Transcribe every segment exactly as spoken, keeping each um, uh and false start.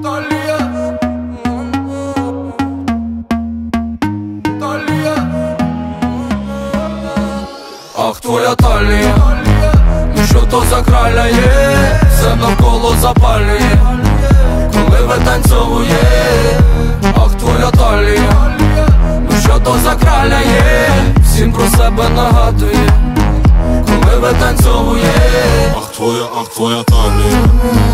Талія, Талія. Ах, твоя талія, ну що то за краля є, все навколо запалює, коли витанцьовує. Ах, твоя талія, ну що то за краля є, всім про себе нагадує, коли витанцьовує. Ах, твоя, ах, твоя талія.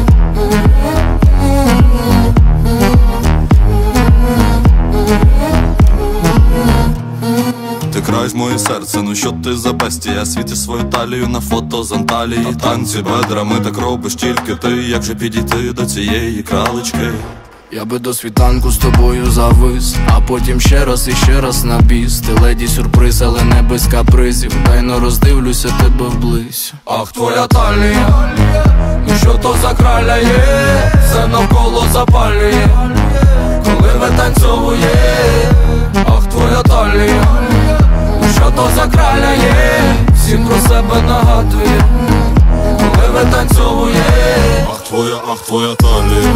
Ти краєш моє серце, ну що ти за бестія? Світиш свою талію на фото з Анталії. На танці бедрами так робиш тільки ти. Як же підійти до цієї кралечки? Я би до світанку з тобою завис, а потім ще раз і ще раз на біс. Ти леді сюрприз, але не без капризів. Тайно роздивлюся тебе вблизь. Ах, твоя талія, ну що то за краля є, все навколо запалює, коли витанцьовує. Ах, твоя талія, ну що то за краля є, всім про себе нагадує, коли витанцьовує. Ах, твоя, ах, твоя талія.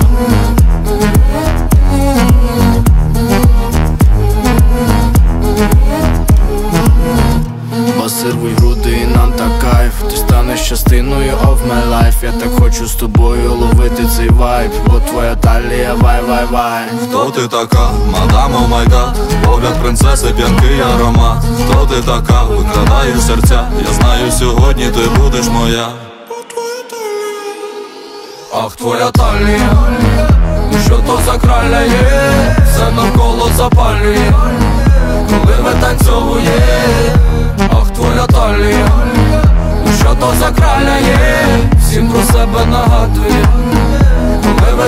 Басирвуй груди і нам так кайф. Ти станеш частиною of my life. Я так хочу з тобою ловити цей вайб, бо твоя талія вай-вай-вай. Хто ти така, мадам, о май гад? Погляд принцеси, п'янкий аромат. Хто ти така, викрадаєш серця? Я знаю, сьогодні ти будеш моя. Ах, твоя талія, ну що то за краля є, все навколо запалює, коли витанцьовує. Ах, твоя талія, ну що то за краля є, всім про себе нагадує, коли